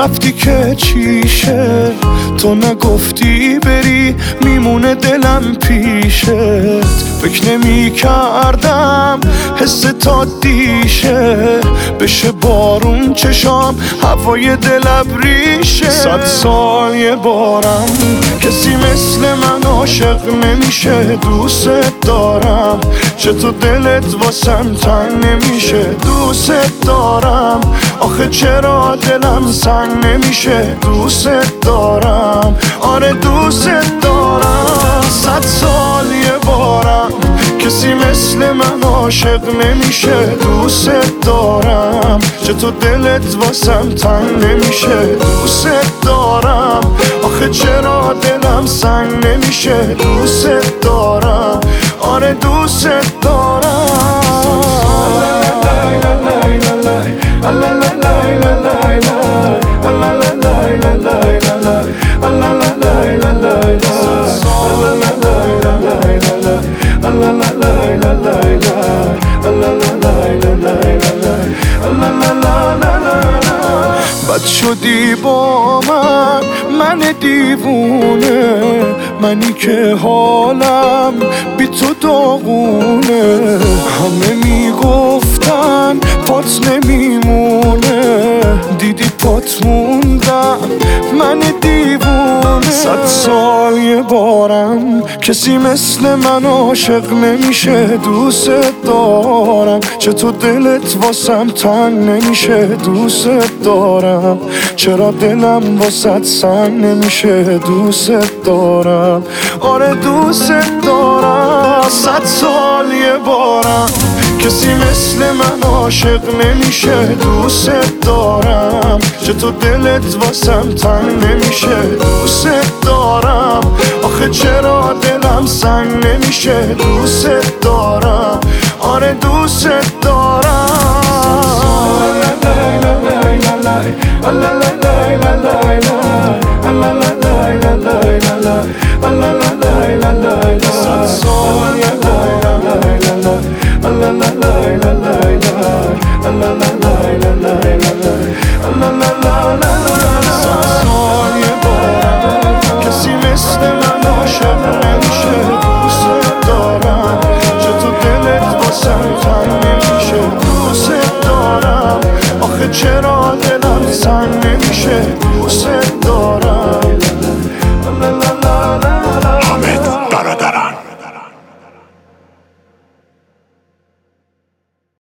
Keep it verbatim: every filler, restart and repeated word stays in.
رفتی که چیشه، تو نگفتی بری میمونه دلم پیشت. فکر نمی کردم حس تا دیشه، بشه بارون چشام هوای دل ابریشه. صد سال یه بارم کسی مثل من عاشق نمیشه. دوست دارم چطور دلت واسم تنگ نمیشه. دوست دارم آخه چرا دلم سنگ نمیشه. دوست دارم آره دوست دارم. صد سال یه بارم کسی مثل من عاشق نمیشه. دوست دارم چطور دلت واسم تنگ نمیشه. دوست دارم آخه چرا دلم سنگ نمیشه. دوست دارم آره دوست دارم. بد شدی با من، من دیوونه، منی که حالم بی تو داغونه. همه میگفتن پات نمیمونه، دیدی پات موندم من دیوونه. صد سال یه بارم کسی مثل من عاشق نمیشه. دوست دارم چطور دلت واسم تنگ نمیشه. دوست دارم چرا دلم واسط سنگ نمیشه. دوست دارم آره دوست دارم. صد سال یه بارم کسی مثل من عاشق نمیشه. دوست دارم چطور دلت واسم تنگ نمیشه. دوست دارم آخه چرا دلم سنگ نمیشه. دوست دارم آره دوست دارم.